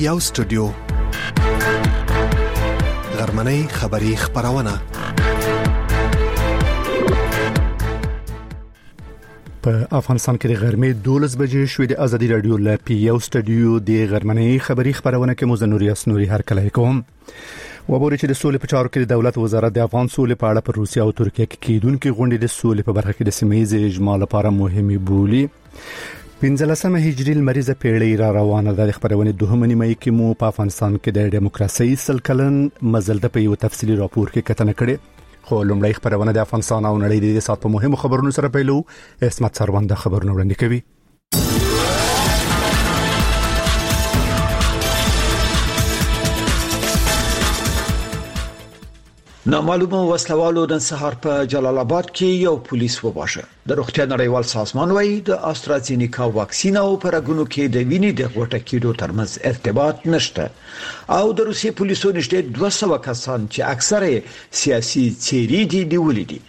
یو سټوډیو غرمنۍ خبری خبرونه په افغانستان کې د غرمې 12 بجې شوې د ازادي رادیو ل پی یو سټوډیو د غرمنۍ خبری خبرونه کې مزنور یاسنوري هر کله کوم وبوري چې د سولې په چارو کې د دولت وزارت د افغان سولې په اړه پر روسیا او ترکیه کې کېدونکې غونډې د سولې په برخه کې د سیمه‌ییز اجماع لپاره مهمه بولي 15 هجری لمریزه پیړۍ را روانه ده. د خبرونه دوهمه نیمه کې مو په افغانستان کې د دیموکراسي سلکلن مزل د په یو تفصیلی راپور کې کتنه کړې. خو لومړی خبرونه د افغانستان او نړۍ د سات په مهمو خبرونو سره پیلو. اسمت سروند خبرونه وړاندې کوي. نامعلومه وسلوالو نن سهار په جلال آباد کې یو پولیس وواژه. د روغتیا نړیوال سازمان وايي د استرازینیکا واکسین او پرګونو کې د وینې د غوټه کېدو ترمنځ ارتباط نشته او د روسي پولیسو نشته 200 کسان چې اکثره سیاسي چیرې دي نیولې دي.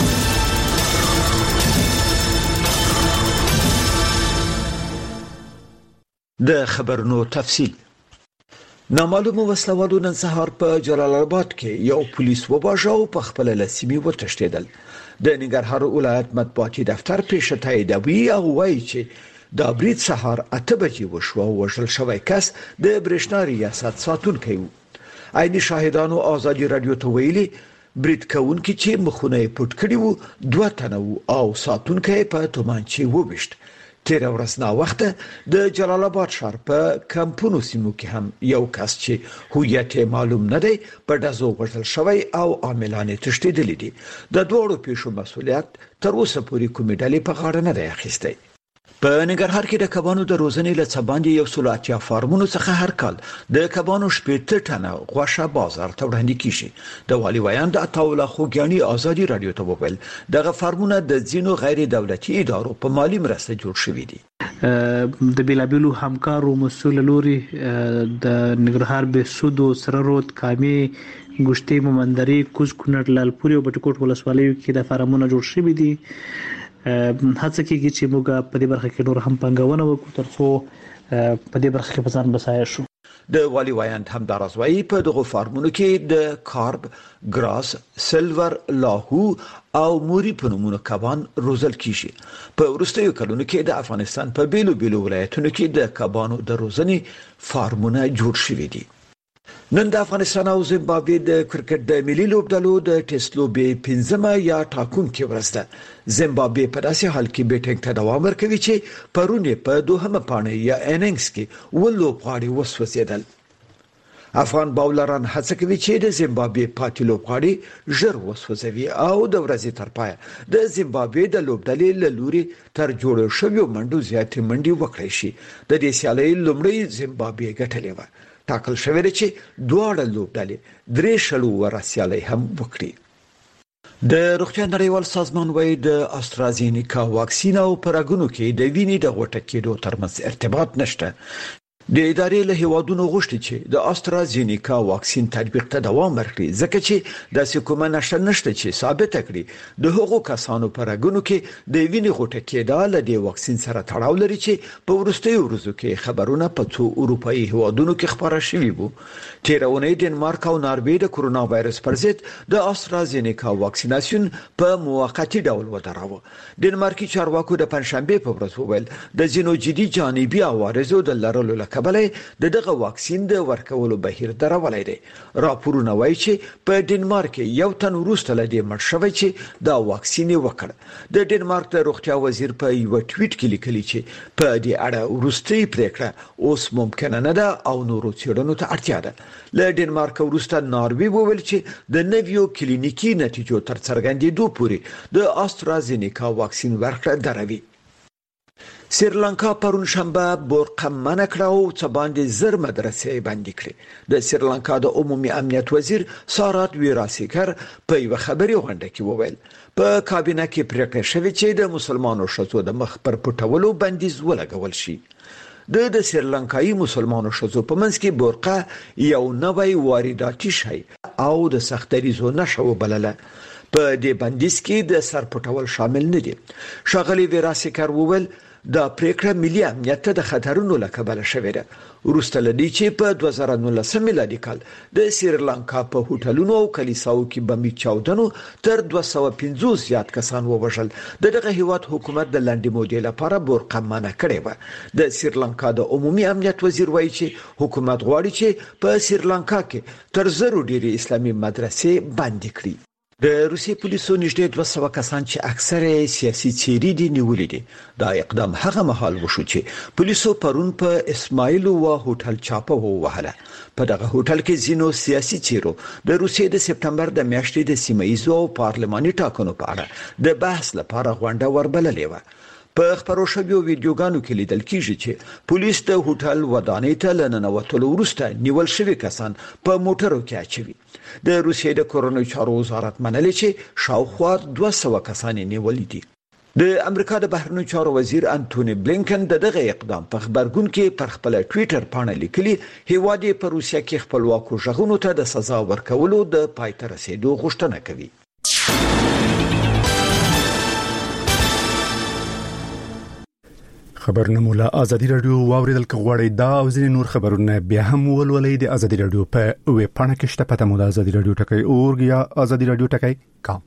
د خبرونو تفصیل. نامعلومه وسلوالو نن سهار په جلال آباد کې یو پولیس وواژه او په خپل لسیمه وتښتیدل. د ننګرهار ولایت مطبوعاتي دفتر پیښه تاییدوي او وایي چې د برید سهار 8 بجې وشو او وژل شوی کس د برېښنا ریاست ساتونکی و. عیني شاهدانو ازادي رادیو ته ویلي برید کوونکي چې مخونه پټ کړي وو 2 تنه او ساتونکی په تومانچې وبشت. تیر ورځ نا وخته د جلال آباد ښار په کمپونو سیمو کې هم یو کس چې هویت معلوم نه دی په دزو وژل شوی او عاملان تښتیدلي دي. د دوړو پیښو مسؤلیت تر اوسه پورې کومې ډلې په غاړه نه دی اخیستی. په ننګرهار کې د کبانو د روزنې له څباندې یو سلاتیا فارمونو څخه هر کال د کبانو 18 ټنه غوښه بازار ته وړاندې کیږي. د والي ویاند عطاالله خوګیانی ازادي رادیو ته وویل دغه فارمونه د ځینو غیر دولتي ادارو په مالی مرسته جوړ شوي دي. د بیلابیلو همکارو مسول لوري د ننګرهار به سودو سره رود کامي ګشتي مومندري کوز کونړ لالپوري او بټکوټ ولسوالیو کې د فارمونه جوړ شوي دي. هڅه کیږي چې موږ په دې برخه کې نور هم پنګونه وکړو ترڅو په دې برخه کې په ځان بسایه شو. د والي ویاند همدارز وايي په دغه فارمونو کې د کارب، ګراس، سلور، لاهو او موري په نومونو کبان روزل کیږي. په وروستیو کلونو کې د افغانستان په بیلو ولایتونو کې د کبانو د روزنې فارمونه جوړ شوي دي. نن د افغانستان او زیمبابوې د کرکټ د ملي لوبډلو د ټیسټ لوبې 15 یا ټاکونکې ورځ ده. زیمبابوې په داسې حال کې بیټینګ ته دوام ورکوي چې پرونه په دوهمه پاڼه یا اننګز کې ولوبغاړي وسوځیدل. افغان باولران هڅه کوي چې د زیمبابوې پاتې لوبغاړي ژر وسوځوي او د ورځې تر پایه د زیمبابوې د لوبډلې له لوري تر جوړ شویو منډو زیاتې منډې وکړي شي. د دې سیالۍ لومړی زیمبابوې ګټلې و. ټاکل شوی دی چې دواړه لوبډلې 3 شلو ورسیالۍ هم وکړي. د روغتیا نړیوال سازمان وايي د استرازینیکا واکسین او پرګونو کې د وینې د غوټه کېدو ترمنځ ارتباط نشته. د ادارې له هیوادونو غوښتي چې د استرازینیکا واکسین تطبیق ته دوام ورکړي ځکه چې د کومه نشته چې ثابت کړي د هغو کسانو پرګونو کې د وینې غوټه کېدل د واکسین سره تړاو لري چې په ورستیو ورځو کې خبرونه په څو اروپאי هیوادونو کې خبره شوې وو. تیرونه ډنمارک او ناروې د کورونا وایرس پر ضد د استرازینیکا واکسیناسیون په موقتی ډول ودراوه. ډنمارکي چارواکو د پنځشنبه په ورځ وویل د ځینو جدي جانبي عوارضو د لرلو کبله دغه واکسین د ورکولو بهیر درولای دی. راپورونه وایي چې په ډنمارک یو تن وروسته لدی مړ شوی چې دا واکسین وکړ. د ډنمارک د روغتیا وزیر په یو ټویټ کې لیکلی چې په دې اړه وروستي پریکړه اوس ممکن نه ده او نورو څېړنو ته اړتیا ده. له ډنمارک وروسته ناروې وویل چې د نویو کلینیکي نتیجو تر څرګندېدو پورې د استرازینیکا واکسین ورکړه دروي. سریلانکا پرون شنبه برقه منع کړه او څه باندې زر مدرسې بندي کړې. د سریلانکا د عمومي امنیت وزیر سارات ویراسیکر په یو خبري غونډه کې وویل په کابینه کې پریکړه شوې چې د مسلمانو ښځو د مخ پر پټولو بندیز ولګول شي. د سریلانکایي مسلمانو ښځو په منځ کې برقه یو نوی وارداتي شی او د سختريزو نشو بلله. په دې بندیز کې د سرپټول شامل نه دي. ښاغلي ویراسیکر وویل دا پریکړه ملي امنیت ته د خطرونو له کبله شوې ده. وروسته لدی چې په 2019 میلادي کال د سریلانکا په هوټلونو او کلیساو کې بمي چاودنو تر 250 زیات کسان ووژل. دغه هیواد حکومت د لنډې مودې لپاره بورقه منع کړې و. د سریلانکا د عمومي امنیت وزیر وایي چې حکومت غواړي چې په سریلانکا کې تر زرو ډېری اسلامي مدرسې بندي کړي. د روسي پولیسو نږدې 200 کسان چې اکثره سیاسي څیرې دي نیولې دي. دا اقدام هغه مهال وشو چې پولیسو پرون په اسماعیل و هوټل چاپه ووهله. په دغه هوټل کې ځینو سیاسي څیرو د روسیې د سپټمبر د میاشتې د سیمه‌ییزو او پارلماني ټاکنو په اړه د بحث لپاره غونډه وربللې و. په خبرو شویو ویډیوګانو کې لیدل کیږي چې پولیس د هوټل ودانۍ ته لننوتلو وروسته نیول شوی کسان په موټرو کې اچوي. د روسیې د کورونو چارو وزارت منلي چې شاوخوا 200 کسان نیولې دي. د امریکا د بهرنیو چارو وزیر انټونی بلینکن دغه اقدام په خبرګون کې پر خپل ټوئیټر باندې لیکلي هیواد په روسیه کې خپلواکو ژغونو ته د سزا ورکولو د پای ته رسیدو غوښتنه کوي. خبرونه مولا ازادي رادیو واوریدل کغواړي دا او ځینې نور خبرونه بیا هم ولولئ د ازادي رادیو په ویب پاڼه کې شته. پته مو د ازادي رادیو ټکی اورګ یا ازادي رادیو ټکی کام.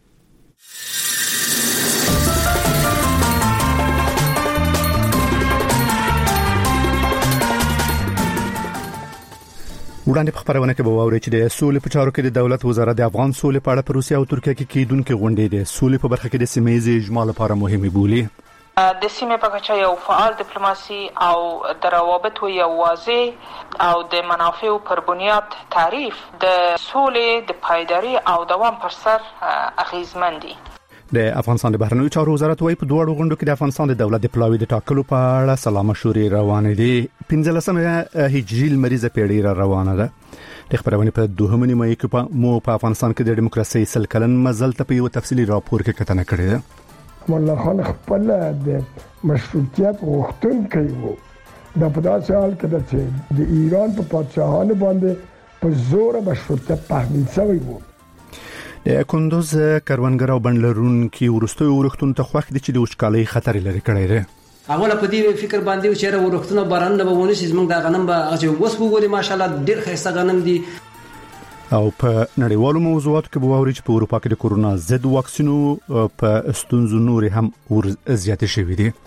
وړاندې په خبرونه کې به واوري چې د سولې په چارو کې د دولت وزارت د افغان سولې په اړه په روسیه او ترکیه کې کېدونکې غونډې د سولې په برخه کې د سیمې اجماع لپاره مهمه بولي. د سیمې په کچه یو فعال ډیپلوماسي او د روابطو یو واضح او د منافعو پر بنیاد تعریف د سولې د پایداري او دوام پر سر اغیزمن دي. د افغانستان د بهرنیو چارو وزارت وايي په دوه غونډو کې د افغانستان د دولت د پلاوي د ټاکلو په اړه سلا مشورې روانې دي. 15 هجري لمریزه پیړۍ روانه ده. د خبرونه په دوهمه نیمه کې په افغانستان کې د دیموکراسي سلکلن مزل ته په یو تفصیلی راپور کې کتنه کړې ده. مولا خان خپل د مشروطیت غوښتونکی وو. د په داسې حال کې چې د ایران په پادشاهانو باندې په زور مشروطیت تحمیل شوی وو. د کندوز کاروانګر او بندلرونکو ورستوي ورختون ته خوښ دي چې د وچکالۍ خطر لري کړی دی. اوله په دې فکر باندې چې ورختونه باران نه بونه چې زمونږ د غنم به چې وس وګوري ماشاءالله ډیر ښایسته غنم دي. او په نړیوالو موضوعاتو کې به واوري چې په اروپا کې د کورونا ضد واکسینو په ستونزو نور هم زیاتې شوې دي.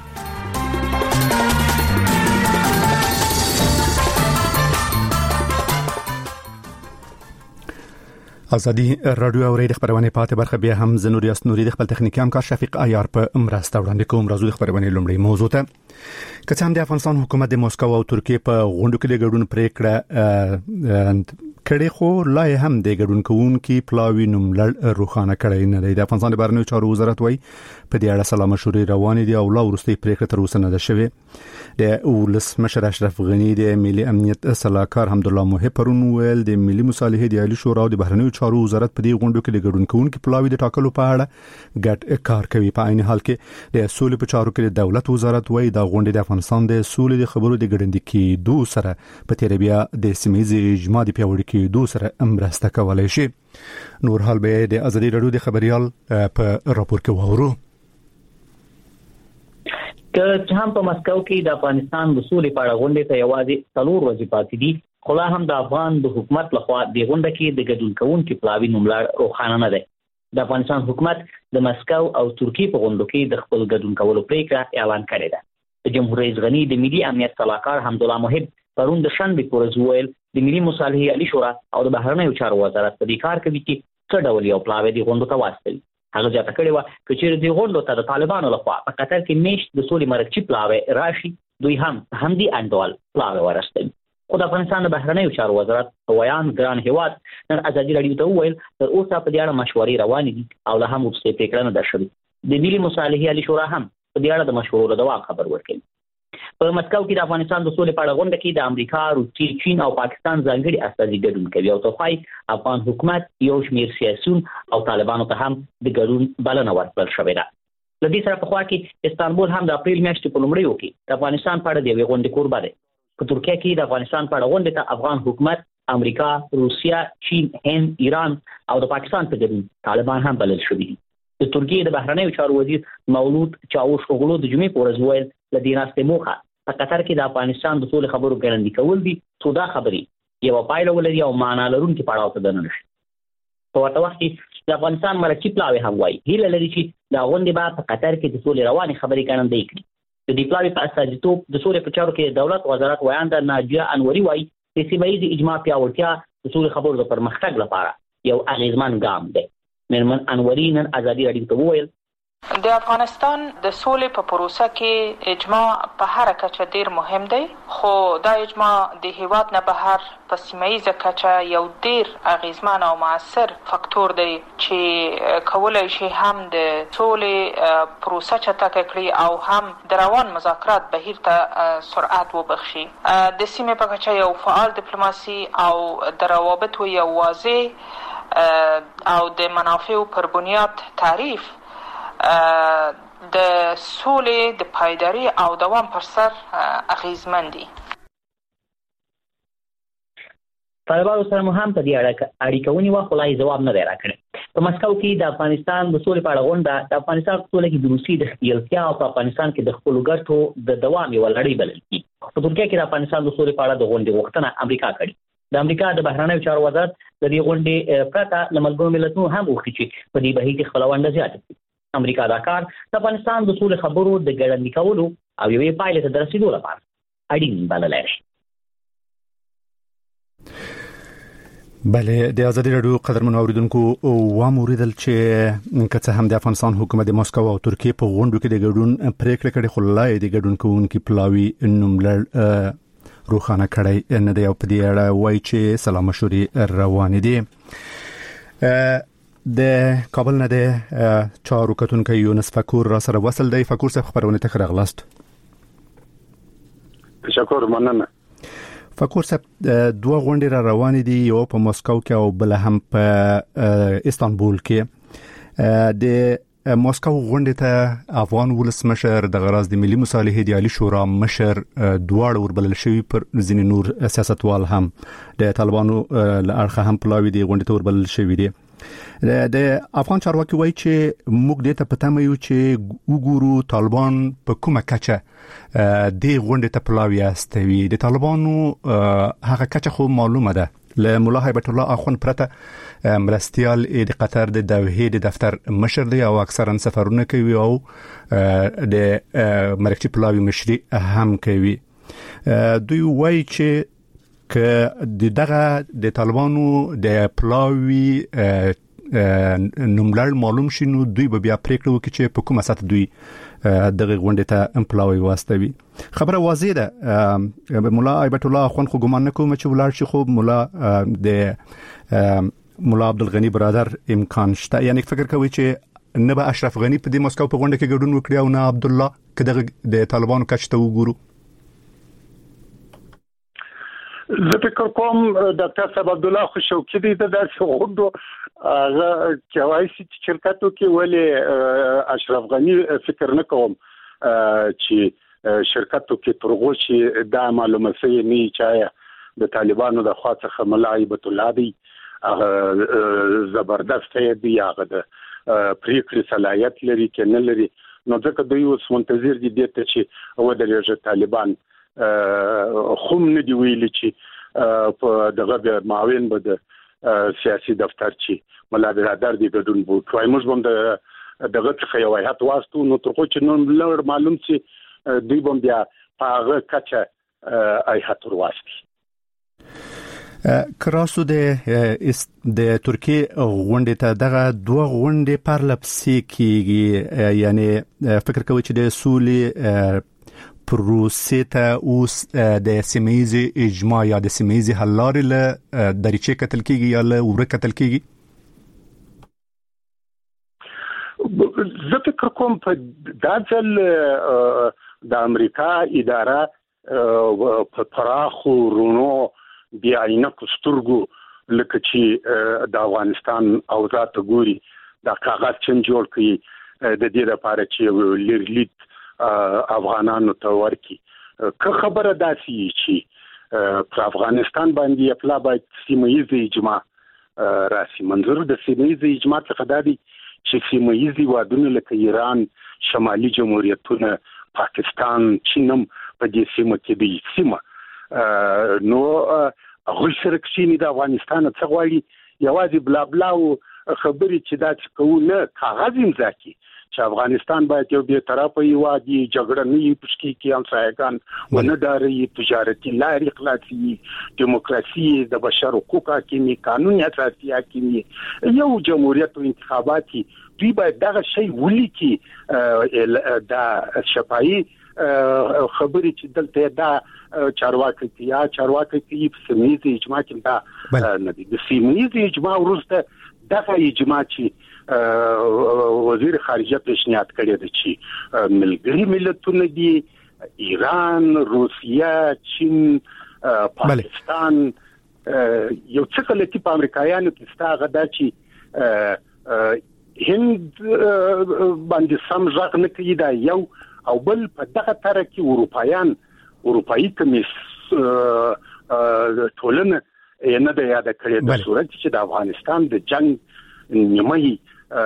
ازادي رادیو اوري د خبرونه پاتې برخه بیا هم زنوریاس نوري د خپل تخنیکی همکار شفیق عیار په مرسته وړاندې کوم. راځو د خبرونه لومړی موضوع ته. که څنګه د افغانستان حکومت د موسکو او ترکیه په غونډو کې د ګډون پریکړه کړي خو لا هم د ګډون کوونکو پلاوی نوملړ روښانه کړی نه دی. د افغانستان د بهرنیو چارو وزارت وايي په دې اړه سلا مشورې روانې دي او لا ورستي پریکړه تر اوسه نه ده شوې. د ولسمشر اشرف غنی د ملي امنیت صلاحکار حمدالله محب پرون ویل د ملي مصالحې د عالی شورا او د بهرنیو چارو وزارت په دې غونډو کې د ګډون کوونکو پلاوی د ټاکلو په اړه ګډ کار کوي. په عین حال کې د سولې په چارو کې د دولت وزارت وايي د غونډې د افغانستان د سولې د خبرو د ګډنډ کېدو سره په تیر بیا د سیمې اجماع د پیوړ کېدو سره مرسته کولای شي. نور حال به د ازادي رادیو د خبريال په راپور کې وورو. که هم په مسکو کې د افغانستان د سولې په اړه غونډه ته یوازې 4 ورځې پاتې دي، خو لا هم د افغان د حکومت لخوا د غونډه کې د ګډون کوونکو پلاوی نوملړ روښانه نه دی. د افغانستان حکومت د مسکو او ترکیه په غونډو کې د خپل ګډون کولو پریکړه اعلان کړې ده. جمهور رئیس غنی د ملي امنیت صلاحکار حمدالله محب پرون د شنبې په ورځ ویل د ملي مصالحې عالی شورا او د بهرنیو چارو وزارت په دې کار کوي چې څه ډول یو پلاوی د غونډو ته واستوي. هغه ځکه کړي و چې چیرې د غونډو ته د طالبانو لخوا په قطر کې میشت د سولې مرکزی پلاوی راشي، دوی هم همدي انډول پلاوی ورستوي. خو د افغانستان د بهرنیو چارو وزارت ویان ګران هیواد نن ازادي رادیو ته ویل تر اوسه په دې اړه مشورې روانې دي او له هم وروسته پریکړه نه ده شوې. د ملي مصالحې عالی شورا هم په دې اړه د مشورو دوام خبر ورکړي. په مسکو کې د افغانستان د سولې په اړه غونډه کې د امریکا، روسیې، چین او پاکستان ځانګړي استازي ګډون کوي او توخای افغان حکومت یو شمېر سیاسيون او طالبانو ته هم د ګډون بلنه ورکړل شوې ده. د دې سره په خوا کې استانبول هم د اپریل میاشتې په لومړیو کې د افغانستان په اړه د یوې غونډې کوربه دی. په ترکیه کې د افغانستان په اړه غونډه ته افغان حکومت امریکا، روسیا، چین، هند، ایران او د پاکستان په ګډون طالبان هم بلل شوي دي. د ترکیې د بهرنیو چارو وزیر مولود چاوشوغلو د جمعې په ورځ وویل له دې ناستې موخه په قطر کې د افغانستان د سولې خبرو ګړندي کول دي، څو دا خبرې یوه پایله ولري او معنا لرونکي پړاو ته دننه شي. په ورته وخت کې د افغانستان مرکزي پلاوی هم وایي هیله لري چې دا غونډې به په قطر کې د سولې روانې خبرې ګړندۍ کړي. د دې پلاوي په استازیتوب د سولې په چارو کې د دولت وزارت ویانده ناجیه انوري وایي چې سیمه ییز اجماع پیاوړتیا د سولې خبرو د پرمختګ لپاره یو اغیزمن ګام دی. مېرمن انوري نن ازادي راډیو ته وویل د افغانستان د سولې په پروسه کې اجماع په هر کچه ډیر مهم دی، خو دا اجماع د هیواد نه بهر په سیمه ییزه کچه یو ډیر اغیزمن او مؤثر فاکتور دی چې کولای شي هم د سولې پروسه چټکه کړي او هم د روان مذاکرات بهیر ته سرعت وبخشي. د سیمې په کچه یو فعال دیپلوماسي او د روابطو یو واضح او د منافعو پر بنیاد تعریف د سولې د پایداری او دوام پر سر اغیزمن دي. طالبانو سره مو هم په دې اړیکه ونیوه خو لا یې جواب نه دی راکړی. په مسکو کې د افغانستان د سولې په اړه غونډه د افغانستان په سوله کې د روسیې د ښکېلتیا او په افغانستان کې د خپلو ګټو د دوام یوه لړۍ بلل کېږي. په ترکیه کې د افغانستان د سولې په اړه د غونډې غوښتنه امریکا کړې. د امریکا د بهرنیو چارو وزارت د دې غونډې پرته له ملګرو ملتونو هم غوښتي چې په دې بهیر کې خپله ونډه زیاته کړي. امریکا دا کار د افغانستان د سولې خبرو د ګړندي کولو او یوې پایلې ته د رسیدو لپاره اړین بللی شي. بله، د ازادي راډیو قدرمنو اوریدونکو واوریدل چې که څه هم د افغانستان حکومت د مسکو او ترکیې په غونډو کې د ګډون پریکړه کړې، خو لا یې د ګډون کوونکي پلاوي نوملړ روښانه کړی نه دی او په دې اړه وایي چې سلا مشورې روانې دي. د کابل نه د چارو کتونکو یونس فکور را سره وصل دی. فکور صاحب خبرونه ته راغلاست. تشکر، مننه. فکور صاحب، دوه غونډې را روانې دي، یو په مسکو کې او بل هم په استانبول کې. د مسکو غونډې ته افغان ولسمشر د غراز د ملي مصالحې د عالی شورا مشر دواړه وربلل شوي، پر ځینې نور سیاستوال هم د طالبانو له اړخه هم پلاوي د غونډې ته وربلل شوي دي. د افغان چارواکي وایي چې موږ دې ته پته مې یو چې وګورو طالبان په کومه کچه د غونډې ته پلاوي استوي. د طالبانو هغه کچه خو معلومه ده، له مولا هیبت الله اخوند پرته مرستیال د قطر د دوحې د دفتر مشر دی او اکثرا سفرونه کوي او د مرکزي پلاوي مشري هم کوي. دوی وایي چې که دغه د طالبانو د پلاوي نوملړ معلوم شي، نو دوی به بیا پریکړه وکړي چې په کومه سطح دوی دغه غونډې ته پلاوي واستوي. خبره واضح ده. مولا هیبت الله اخوند خو ګمان نه کوم چې ولاړ شي، خو د مولا عبدالغنی برادر امکان شته. یعنی فکر کوي چې نه به اشرف غنی په دې مسکو په غونډه کې ګډون وکړي او نه عبدالله، که دغه د طالبانو کچ ته وګورو. زه فکر کوم ډاکټر صاحب عبدالله خو شوقي دی د داسې غونډو هغه کوای شي چې شرکتو کې ولې اشرف غنی فکر نه کوم چې شرکتو کې ترغو چې دا معلومه سي نه چې د طالبانو د خوا څخه مولا هیبت الله دی زبردست دی، هغه د پریکړې صلاحیت لري کې نه لري، نو ځکه دوی اوس منتظر دي ته چې ودرېږي طالبان. خو نه دی ویلي چې په دغه معاون به د سیاسي دفتر چې مولا برادر دی ګډون وکړي. موږ هم دغه څخه یو هیات واسطو، نو تر څو چې نو لور معلوم شي دوی هم بیا هغه کچه هیات واسطي. کراسو د ترکیې غونډې ته دغه دوه غونډې پرلپسې کېږي. یعنی فکر کوي چې د سولې پروسې ته اوس د سیمه‌ییز اجماع یا د سیمه‌ییز حل لارې له دریچې کتل کېږي یا له وره کتل کېږي. زه فکر کوم په دا ځل د امریکا اداره په پراخو رونو بیا عینکو سترګو لکه چې د افغانستان اوضاع ته ګوري دا کاغذ څنګه جوړ کړي د دې لپاره چې لیرلید افغانانو ته ورکی. که خبره داسي چې پر افغانستان باندې خپل باید سیمه ییز اجماع راسي. منظور د سیمه ییز اجماع څخه دا دی چې سیمه ییز وادونه لکه ایران، شمالي جمهوریتونه، پاکستان، چینم په دې سیمه کې دی سیمه نو هغه سره کښینی د افغانستان څخه غواړي یوازې بلا بلا او خبرې چې دا چې کوو نه کاغذ امضا کړي چې افغانستان باید یو به طرفه یوادي جګړه نه یې پښکی کې همسایگان ونه داري تجارتي لارې خلاصي دیموکراسي د بشر حقوق حاکمي قانون اساسي حاکمي یو جمهوریت او انتخاباتي دوی باید دغه شی ولیکي دا شفاهي خبرې چې دلته دا چارواکي په سیمه‌ییز اجماع کې دا نه دي. د سیمه‌ییز اجماع وروسته دغه اجماع چې وزیر خارجه پیشنهاد کړی دی چې ملګری ملتونه دي ایران، روسیه، چین، پاکستان یو څه کله په امریکایانو کې ستاغه دا چې هند باندې سم ځق نه کوي دا یو او بل په دغه تر کې اروپایي کمیس ټولنه نه د یاد کړی د صورت چې د افغانستان د جنگ نیمه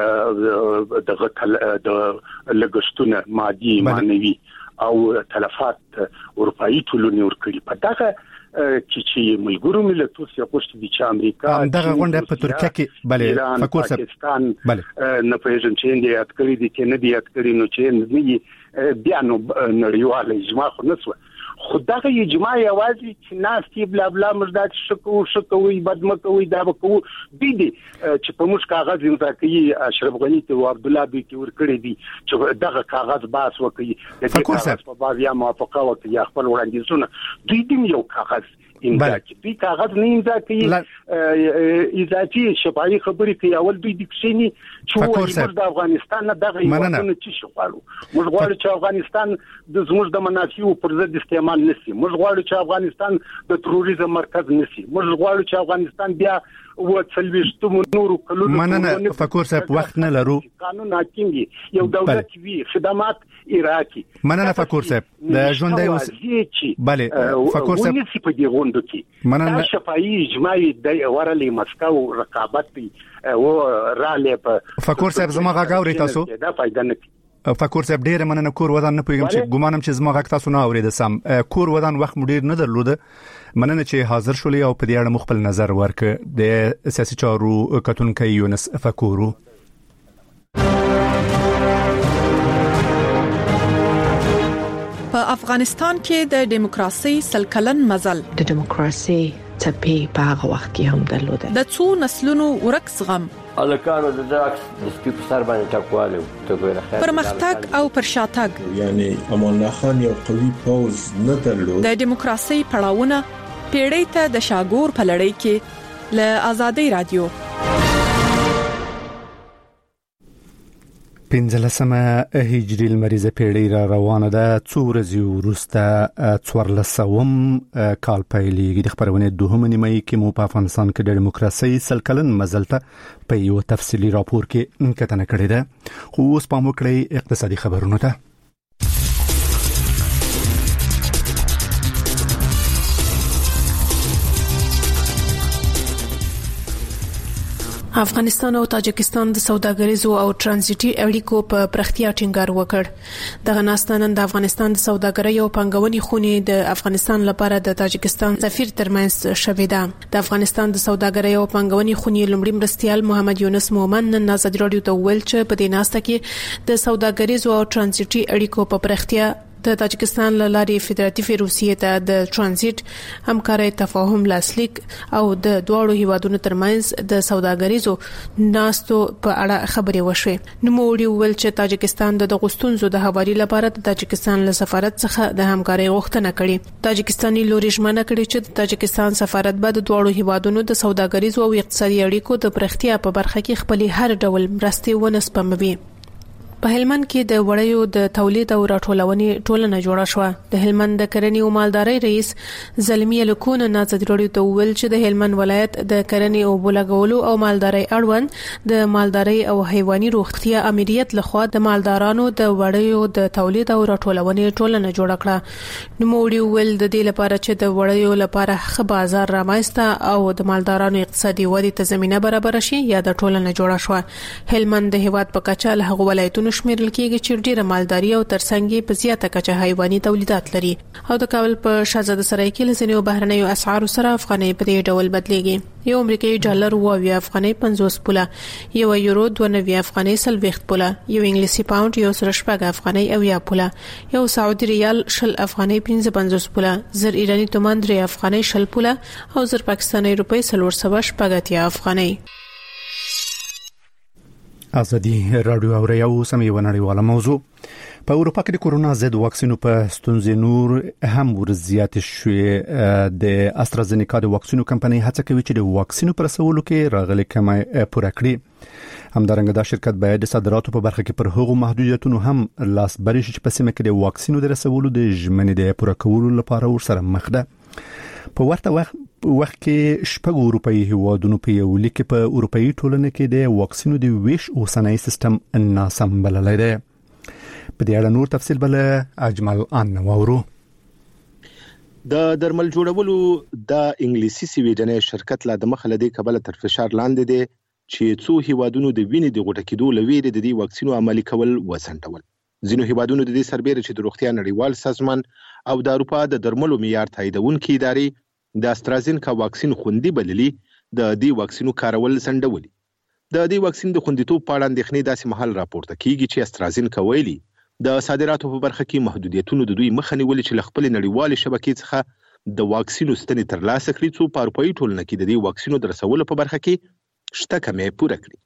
د لګښتونه مادي معنوي او تلفات اروپایي ټولنې ورکړي په دغه چې ملګرو ملتونو څخه غوښتي دي چې امریکا دغه غونډه په ترکیه کې بله پاکستان نه پېژن چې اندي یاد کړی دي چې نه دي یاد کړی نو چې نه بیا نو نړیواله اجماع خو نسوه خدغه اجماع یوازې چې ناس کې بلا بلا مردات شکوي بدمکوي دا وکړو دي چې په موږ کاغذ امضا کوي اشرف غنی ته او عبد الله بي کې ور کړی دي چې دغه کاغذ باس وکړي د دې کاغذ په باب یا موافقه وکړي خپل وړاندیزونه دوی دې یو کاغذ امضا کوي کاغذ نه امضا کوي اضافي شفاهي خبرې کوي اول دوی د کښینی چې د افغانستان دغه یوونه چې شغالو موږ غواړو چې افغانستان د زموږ د منافعو پر ضد استعمال نشي موږ غواړو چې افغانستان د تروریزم مرکز نشي موږ غواړو چې افغانستان بیا وڅلويشتمو نورو کلونو مننه فکر صاحب وخت نه لرو قانون حاکمي یو دولت وی خدمات عراقي مننه فکر صاحب د ژوندۍ اوس bale فکر صاحب ونسی په دې غونډه کې مننه شفاهي اجماعي د ورلې مسکو رقابت او رااله په فکر صاحب زما غاوري تاسو دا فائدہ نه فکر صاحب ډیر مننه کور ودان نه پوهیږم چې ګمانم چې زما غږ تاسو نه اورید سم کور ودان وخت مډیر نه درلوده مننه چې حاضر شولې او په دې اړه مخبل نظر ورکړ د سیاسي چارو کتونکو یونس فکورو په افغانستان کې د دیموکراسي سلکلن مزل د دیموکراسي ټپي په هغه وخت کې هم درلوده د څو نسلونو ورکس غم الکانو د داکس د سپیکر سر باندې ټاکواله ته ګوره خیر پرمختګ او پرشاتګ یعنی امان الله خان یو قوي پوز نه درلود د دیموکراسي پړاوونه پیړۍ ته د شاګور په لړۍ کې ل آزادۍ رادیو 15 هجری المریزه پیړۍ را روانه ده څو ورځې وروسته 1400 کال پیلېږي د خبرونه دوهمه نیمه کې مو په افغانستان کې د دیموکراسي سلکلن مزل ته په یو تفصیلی راپور کې کتنه کړې ده خو اوس په موږ کې اقتصادي خبرونه ده افغانستان او تاجکستان د سوداګریزو او ترانزیټي اړیکو په پرختیا ټینګار وکړ دغه ناستانن د افغانستان د سوداګرۍ او پنګونې خونې د افغانستان لپاره د تاجکستان سفیر ترمنځ شوې ده د افغانستان د سوداګرۍ او پنګونې خونې لومړی مرستیال محمد یونس مومن نن آزاد رادیو ته ویل چې په دې ناسته کې د سوداګریزو او ترانزیټي اړیکو په پرختیا د تاجکستان لارې فدراتیوي روسیې ته د ترانزیټ همکارۍ تفاهم لاسلیک او د دوړو هیوادونو ترمنځ د سوداګریزو ناستو په اړه خبرې وشوې نو موړي ویل چې تاجکستان د غوښتنځو د حوالي لپاره د تاجکستان له سفارت څخه د همکارۍ غوښتنه کړې تاجکستاني لوري ژمنه کړې چې د تاجکستان سفارت به د دوړو هیوادونو د سوداګریزو او اقتصادي اړیکو د پرختیا په برخه کې خپل هر ډول مرستې ونسپموي په هلمند کې د وړیو د تولید او راټولونې ټولنه جوړه شوه. د هلمند د کرنې او مالدارۍ رئیس زلمی لکون نازد رادیو ته ویل چې د هلمند ولایت د کرنې او بولګولو او مالدارۍ اړوند د مالدارۍ او حیواني روغتیا امریت لخوا د مالدارانو د وړیو د تولید او راټولونې ټولنه جوړه کړه. نو موړي ویل د دې لپاره چې د وړیو لپاره ښه بازار رامنځته او د مالدارانو اقتصادي ودې ته زمينه برابر شي یا د ټولنه جوړه شوه. هلمند د هیواد په کچه له هغو ولایتونو شمیرل کېږي چې ډیره مالداري او ترڅنګ په زیاته کچه حیواني تولیدات لري او د کابل په شاهزاده سرای کې لزنیو بهرنیو اسعار سره افغانۍ په دې ډول بدلېږي. یو امریکایي ډالر 20 افغانۍ 50 پوله، یو یورو 92 افغانۍ 40 پوله، یو انګلیسي پاوند 1.8 افغانۍ 90 پوله، یو سعودي ریال 20 افغانۍ 55 پوله، زر ایرانی تومان 3 افغانۍ 20 پوله او زر پاکستاني روپۍ 480 افغانۍ. ازادي رادیو اوریاو سمې ونړیواله موضوع. په اروپا کې د کورونا ضد واکسینو په ستونزې نور هم ورزيات شوې. د استرازینیکا د واکسینو کمپنۍ هڅه کوي چې د واکسینو پر رسولو کې راغلي کمای پوره کړي. همدارنګه دا شرکت باید د صادراتو په برخه کې پر هغو محدودیتونو هم لاس بری شي چې په سیمه کې د واکسینو د رسولو د ژمنې د پوره کولو لپاره ورسره مخ ده. په ورته وخت کې شپږ اروپאי هیوادونو په یو لیک په اروپאי ټولنه کې د واکسینو د ویش اوسنۍ سیستم ناسم بللی دی. په دې اړه نور تفصیل بل اجمل ان وورو. د درمل جوړولو د انګلیسي سویډنۍ شرکت لا د مخلدي کبله تر فشار لاندې دی چې څو هیوادونو د وینې د غوټه کېدو لویری د دې واکسینو عملي کول وسنټول. ځینو هیوادونو د دې سربېره چې د روغتیا نړیوال سازمان او د اروپا د درملو معیار تاییدونکو ادارې د استرازینکا واکسین خوندي بللي د دې واکسینو کارول سندولي. د دې واکسین د خوندیتوب په اړه اندېښنې داسې مهال راپورته کیږي چې استرازینکا ویلي د صادراتو په برخه کې محدودیتونو د دوی مخه نیولې چې خپل نړیوال شبکې څخه د واکسینو ستنې ترلاسه کړي څو په اروپאי ټولنه کې د دې واکسینو د رسولو په برخه کې شته کمې پوره کړي.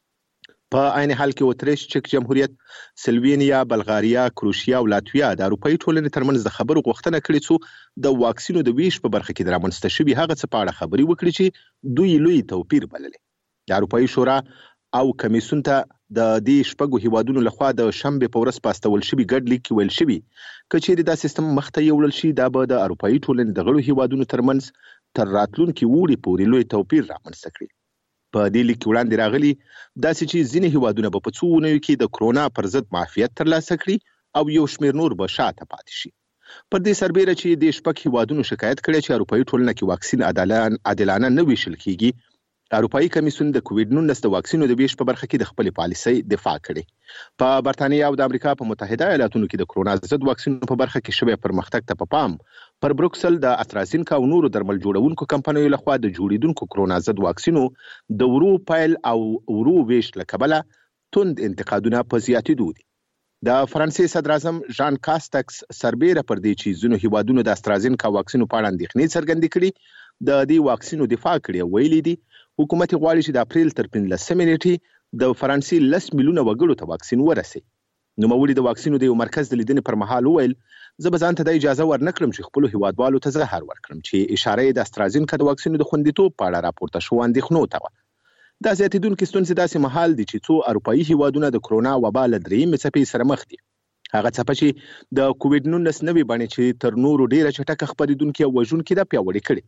په عین حال کې اتریش، چک جمهوریت، سلوینیا، بلغاریا، کروشیا او لاتویا د اروپאי ټولنې ترمنځ د خبرو غوښتنه کړې څو د واکسینو د ویش په برخه کې درامنځته شوي هغه څه په اړه خبري وکړي چې دوی لوی توپیر بللې. د اروپאי شورا او کمیسیون ته د دې شپږو هیوادونو لخوا د شنبه په ورځ پاستول شوی ګډ لیک ویل شوی کچېری دا سیستم مخته یوړل شي دا به د اروپאי ټولنې د غړو هیوادونو ترمنځ تر راتلونکي وړي پورې لوی توپیر رامنځته کړي. په دې لیک وړاندې راغلي داسې چې ځینې هیوادونه په څوونو کې د کرونا پر ضد معافیت ترلاسه کړي او یو شمېر نور به شاته پاتې شي. پر دې سربېره چې د شپږ هیوادونو شکایت کړي چې اروپאי ټولنه کې واکسین عادلانه نه ویشل کیږي. اروپאי کمیسیون د کووډ-19 د واکسینو د ویش په برخه کې د خپل پالیسۍ دفاع کړي. په برتانیا او د امریکا په متحده ایالاتونو کې د کرونا ضد واکسینو په برخه کې شوی پرمختګ ته په پام پر بروکسل د استرازینکا او نورو درمل جوړونکو کمپنیو لخوا د جوړیدونکو کرونا ضد واکسینو د ورو پایل او ورو ویش لکبله توند انتقادونه په زیاتېدو دي. د فرانسې صدر اعظم ژان کاستکس سربېره پر دې چې ځینو هیوادونو د استرازینکا واکسینو په اړه اندېښنې څرګندې کړي د دې واکسینو دفاع کړي ویلي دي حکومت غواړي چې د اپریل تر 15 نیټې د فرانسې 10 میلیونه وګړو ته واکسین ورسي. نو مولي د واکسینو د یو مرکز د لیدنې پر مهال ویل زه به ځان ته د اجازه ورنکړم چې خپل هیوادوالو ته زهر ورکړم چې اشاره د استرازینکا د واکسینو د خوندیتوب په اړه راپورته شو اندېښنو ته و. دا زیاتېدونکې ستونزې داسې مهال دي چې څو اروپאי هیوادونه د کرونا وبا له درېیمې څپې سره مخ دي. هغه څپه چې د کووډ-19 نوې بڼې چې تر نورو ډیره چټکه خپرېدونکې او وژونکې ده پیاوړې کړي.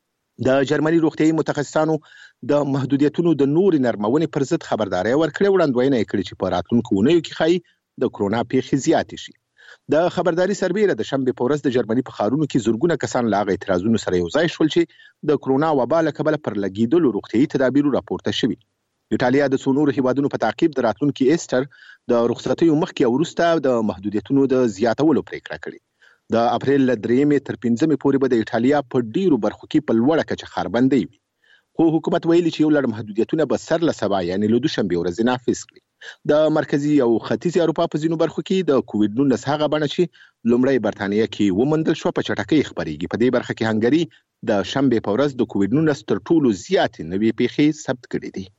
د جرمني روغتيایي متخصصانو د محدودیتونو د نور نرمونې پر ضد خبرداري ورکړې وړاندوینه کړې چې په راتلونکو اونیو کې خای د کرونا پیښې زیاتې شي. د خبرداري سربېره د شنبه په ورځ د جرمني په خارونو کې زورګونه کسان لاغ اعتراضونو سره یو ځای شول چې د کرونا وبا له کبله پر لګیدلو روغتيایي تدابیرو راپورته شوي. ایټالیا د څونور هیوادونو په تعقیب د راتلونکي ایستر د رخصتیو مخکې او وروسته د محدودیتونو د زیاتولو پریکړه کړې. د اپریل له 3 تر 15 پورې به د ایټالیا په ډیرو برخو کې په لوړه کچه خاربندۍ وي. خو حکومت ویلي چې یو لړ محدودیتونه به سر له سبا یعنی له دوشنبه ورځې نافذ کړي. د مرکزی او ختیځی اروپا په ځینو برخو کې د کووډ-19 هغه بڼه چې لومړی برتانیا کې ومندل شو په چټکۍ خبريږي. په دې برخه کې هنګري د شنبه په ورځ د کووډ-19 تر ټولو زیات نوې پیښې ثبت کړې دي.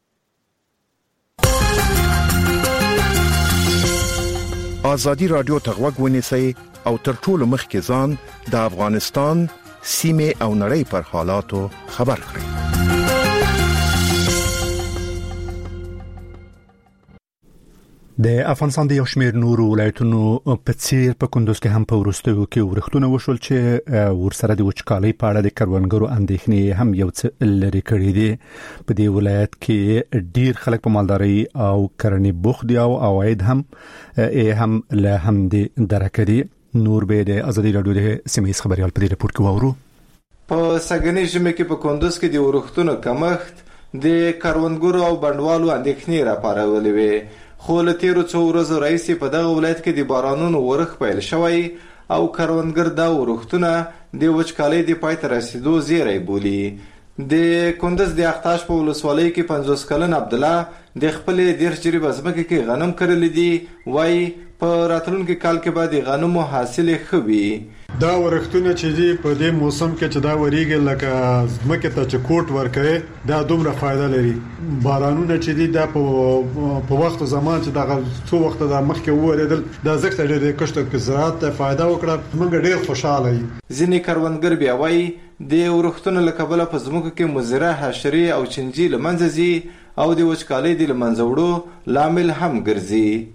ازادي رادیو ته غوږ ونیسئ او تر ټولو مخکې ځان د افغانستان سیمه او نړۍ پر حالاتو خبر کړئ. د افغانستان د یو شمېر نورو ولایتونو په څیر په کندوز کې هم په وروستیو کې ورښتونه وشول چې ورسره د وچکالۍ په اړه د کروندګرو اندېښنې هم یو څه لرې کړې دي. په دې ولایت کې ډیر خلک په مالدارۍ او کرنې بوخت دي او عواید هم له همدې درکه دي. نور به د ازادي راډیو د سیمې خبريال په دې رپورت کې وورو. په سګنې ژمه کې په کندوز کې د ورښتونو کمښت د کروندګرو او بڼوالو اندېښنې راپارولې وې. خو له تیرو څو ورځو راهیسې په دغه ولایت کې د بارانونو ورښت پیل شوی او کروندګر دا ورښتونه د وچکالۍ د پای ته رسیدو زیری بولي. د کندز د اختاش په ولسوالۍ کې 50 کلن عبدالله د خپلې 10 جریبه ځمکې کې غنم کرلی دي. وایي په راتلونکي کال کې به د غنمو حاصل ښه وي. دا ورښتونه چې دي په دې موسم کې چې دا وریږي لکه ځمکې ته چې کوټ ورکوي دا دومره فایده لري. بارانونه چې دي دا په وخت زمان چې دا څو وخت دا مخکې وریدل دا زکه ډېر کښته کې زراعت ته فایده وکړه موږ ډېر خوشاله یو. ځینې کروندګر بیا وایي د ورښتونو له کبله په ځمکو کې مضره حشرې او چینجي له منځه ځي او د وچکالۍ د له منځه وړو لامل هم ګرځي.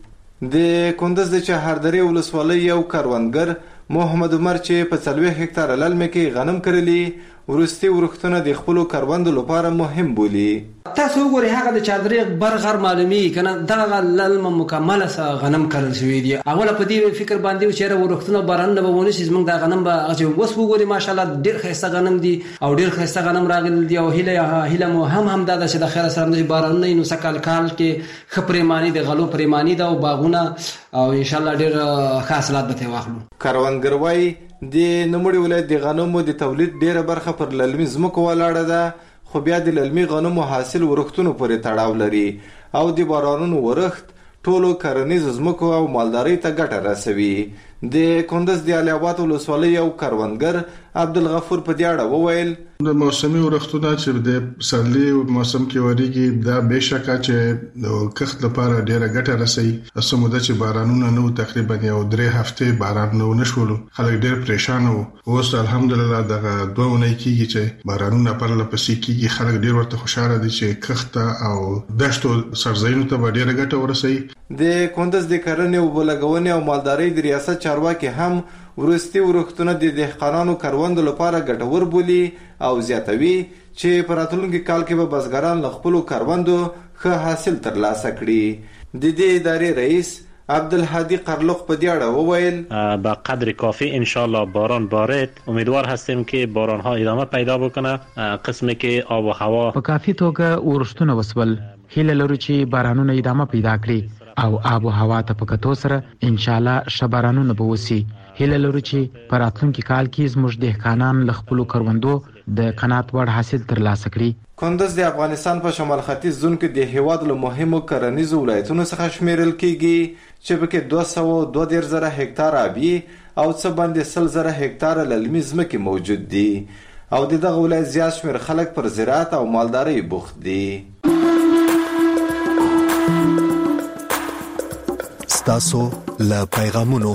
د کندز د چهاردرې ولسوالۍ یو کروندګر محمد عمر چې په 40 هکتاره للمه کې غنم کرلی ورستي ورښتونه د خپل کروندو لپاره مهم بولي. تاسو وګورئ هغه د چادرې برغر معلومي کنه دغه للمه مکمله غنم کرل شوی دی. اول په دې فکر باندې چې ورښتونه باران نه بونه چې موږ د غنم به اوس وګورئ ماشاءالله ډېر ښایسته غنم دي او ډېر ښایسته غنم راغلي دي او هله مو هم دا چې د خیر سره نه باران نه نو سکال کال کې خپرېمانی د غلو پرېمانی دا او باغونه او ان شاء الله ډېر حاصلات به واخلو. کروندګر وایي د نوموړي ولایت د غنمو د تولید ډیره برخه پر للمي ځمکو ولاړه ده خو بیا د للمي غنمو حاصل ورښتونو پورې تړاو لري او د بارانونو ورښت ټولو کرنیزو ځمکو او مالدارۍ ته ګټه رسوي. د کندز د علي آباد ولسوالۍ یو کروندګر عبدالغفور په دې اړه وویل د موسمي ورښتونه چې د پسرلي موسم کې وریږي دا بهشکه چې د کښت لپاره ډیره ګټه رسوي. اسموده چې بارانونه نو تقریبا یو 3 هفته باران نه ونشول خلک ډیر پریشان وو. اوس الحمدلله دغه 2 ونې کېږي چې بارانونه پر لپسې کېږي خلک ډیر ورته خوشاله دي چې کښت او دشتو سرزاینو ته ډیره ګټه ورسوي. د کندز د کرنې او بلګونې او مالدارۍ د ریاست چارواکي هم ورستي ورښتونه د دهقانانو کروندو لپاره ګټور بولي او زیاتوي چې په راتلونکي کال کې به بزګران له خپلو کروندو ښه حاصل ترلاسه کړي. د دې ادارې رئیس عبدالهادی قرلق په دې اړه وویل با قدر کافی ان شاء الله باران بارد امیدوار هستیم که باران ها ادامه پیدا بکنه قسمی که آب و هوا په کافی توګه ورښتونه وسول. هیله لرو چې بارانونه ادامه پیدا کړي او آب و هوا ته په کتو سره ان شاء الله شبارانونه به وسی. هیله لرو چې په راتلونکي کال کې زموږ دهقانان له خپلو کروندو د قناعت وړ حاصل ترلاسه کړي. کندز د افغانستان په شمال ختیځ زون کې د هیواد له مهمو کرنیزو ولایتونو څخه شمیرل کیږي چې پکې 222,000 هکتار آبي او څه باندې 100,000 هکتار للمي ځمکې موجود دي او دغه ولایت زیات شمیر خلک پر زراعت او مالدارۍ بوخت دي. ستاسو له پیغامونو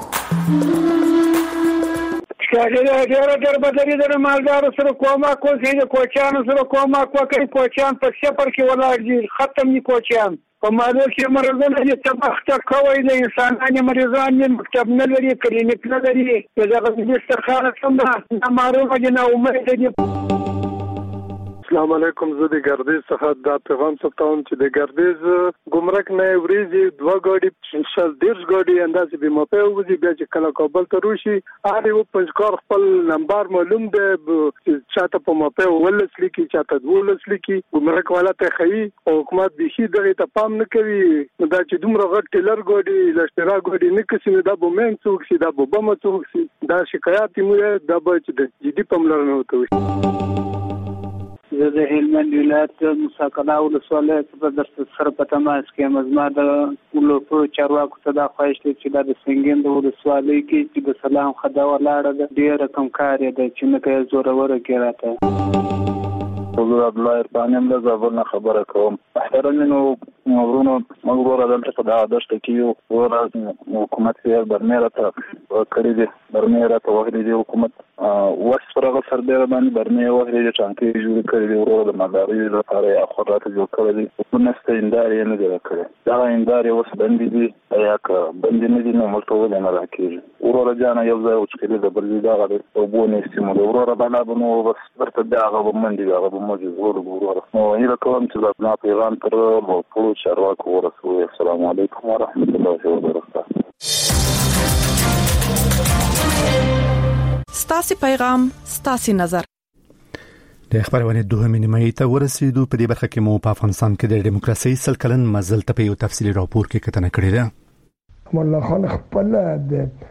ډېر بدلې د مالدارو سره کومک کوي د کوچیانو سره کومک کوي. کوچیان په سفر کې ولاړ دي ختم دي کوچیان په مالو کې مرزونه دي تبخته کوي د انسانانو مریضان یې مکتب نه لري کلینیک نه لري دغه د استخاره څنګه معلومه دي نه امید دي. السلام علیکم. زه د ګردیز څخه دا پیغام ثبتوم چې د ګردیز ګمرک نه وریځي 2 ګاډي 10 ګاډي اندازې به مپه وځي بیا چې کله کابل ته روشي هغه یو پنځکار خپل نمبر معلوم دی چاته په مپه ولس لیکي چاته ولس لیکي ګمرک والا ته خي او حکومت به شي دغه ته پام نه کوي. دا چې دومره غټ ټیلر ګاډي لشترا ګاډي نه کسي دا به مين څوک سي دا به بم څوک سي دا شکایت مو دا به چې جدي پملرنه وته. زه د هلمند ولایت مساکلا ولسوالۍ په درس سره په تماس کې مزما د ولوپو چارواکو ته دا خواهش دی چې د سنگین د ولسوالۍ کې چې د سلام خدا ولاړه د ډیر کم کار دی چې نه کوي زوروره کې راته. حضور عبدالله اربانیم له زابل خبره کوم. احترامینو ورونو موږ دلته په دا دشت کې یو ورځ حکومت یې برمه راته کړی دی برمه راته وغوړي دی حکومت وس فرغ سربېره باندې برنه وغیرہ د چانکي جوړ کړی دی ورو د مداري لپاره اخرات جوړ کړی دی په نسته انداري نه دی کړی دا انداري وس باندې دی یا که باندې نه دی نو ملته نه راکېږي ورو جانا یو ځای او چې د بل دا غوډه او بونه استعمال ورو بالا بنو بس ورته دا غو باندې دا غو موجود ورو نو یله کوم چې دا پیغام تر مو په چارواکو ورسوي. السلام علیکم ورحمت الله وبرکاته. ستاسو پیغام ستاسو نظر د خبرونه دوه نیمه ته ورسېدو. په دې برخه کې مو په افغانستان کې د دیموکراسي سلکلن مزل ته په یو تفصیلي راپور کې کتنه کړې ده. مولا خان خپل د